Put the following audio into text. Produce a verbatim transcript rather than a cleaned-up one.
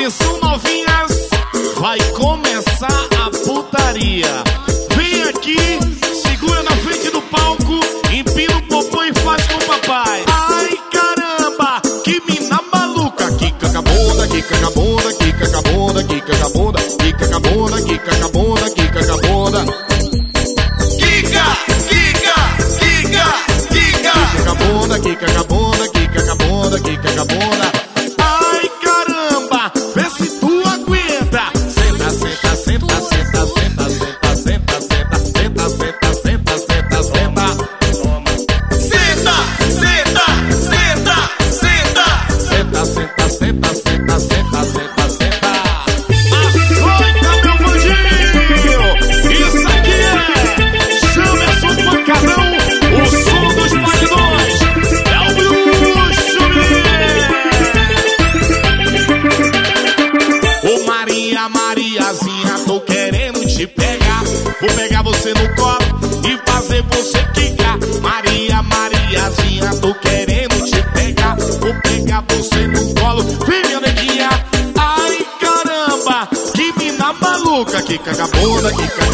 Atenção, novinhas, vai começar a putaria. Vem aqui, segura na frente do palco, empina o popô e faz com o papai. Ai, caramba, que mina maluca. Quica com a bunda, quica com a bunda, quica com a bunda, quica com a bunda, quica com a bunda, quica com a bunda, quica com a bunda. Quica, quica, quica, quica. Quica com a bunda, quica com a bunda, quica com a bunda, quica com a bunda. Ai, caramba, vê se tu aguenta. Senta, senta, senta, senta, senta, senta, senta, senta, senta, senta, senta, senta, senta. Senta, senta, senta, senta. Senta, senta, senta, senta, senta, senta, senta. Açoita, meu bandinho! Isso aqui é Jamerson Pancadão, o som dos paredões. É o bruxo, ô Maria, Mariazinha, tô querendo te pegar. Vou pegar você no colo e fazer você quicar. Maria, Mariazinha, tô querendo te pegar. Vou pegar você no colo, vem minha neguinha. Ai, caramba, que mina maluca. Quica com a bunda, quica